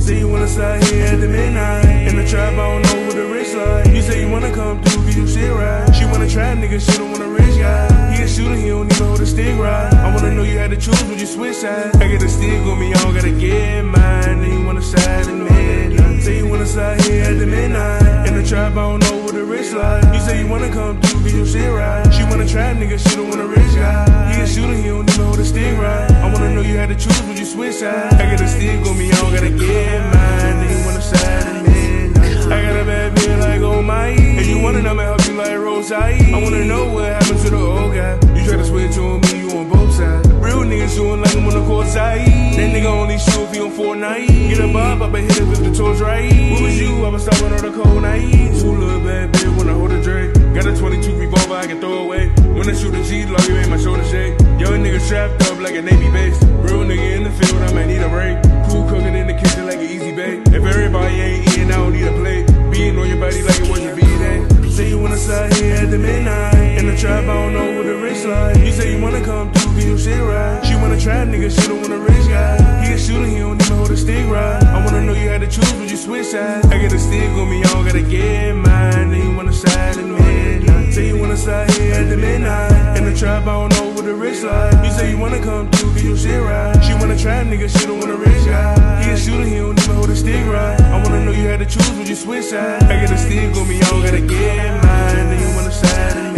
Say you wanna slide here at the midnight. In the trap, I don't know what the wrist like. You say you wanna come through, get you shit right. She wanna try, nigga, she don't want a rich guy. He a shooter, he don't even hold a stick right. I wanna know you had to choose, would you switch sides? I get a stick on me, I don't gotta get mine. Then you wanna side in midnight. Say you wanna slide here at the midnight. In the trap, I don't know what the wrist like. You say you wanna come through, get you shit right. She wanna try, nigga, she don't want a rich guy. He a shooter, he don't even hold a stick right. I wanna know you had to choose, would you switch sides? I get a stick on me, I don't gotta get mine. Then you wanna side in midnight. I got a bad bitch like oh my E. If you wanna know, I'ma help you like Rosalie. I wanna know what happened to the old guy. You try to switch on me, you on both sides. Real niggas shooting like I'm on the court side. That nigga only shoot if he on Fortnite. Get a bob, I been hit it with the toes right. What was you? I was stopping on the cold night. Two little bad bitch when I hold a Drake. Got a 22 revolver I can throw away. When I shoot a G, log you ain't my shoulder shake. Young nigga strapped up like a Navy base. Real nigga in the field, I might need a break. Cool cooking in the kitchen like an easy bake. If everybody ain't eating, I don't need a plate. Being on your body like it was your B-Day. Say you wanna slide here at the midnight. In the trap, I don't know what the wrist like. You say you wanna come through, get your shit right. She wanna try, nigga, she don't want a rich guy. He a shooter, he don't even hold a stick right. I wanna know you had to choose, would you switch sides? I get a stick on me, I don't gotta get mine. Then you wanna side in midnight. Say you wanna slide here at the midnight. In the trap, I don't know what the wrist like. You say you wanna come through, get your shit right. She wanna try, nigga, she don't want a rich guy. He a shooter, he don't even hold a stick right. I wanna know you had to choose, would you switch sides? I get a stick on me, I don't gotta get mine. Then you wanna side in